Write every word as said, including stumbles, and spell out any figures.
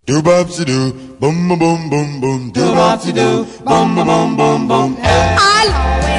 Do bop si do, boom boom boom boom boom. Do bop si do, boom boom boom boom boom. I'll always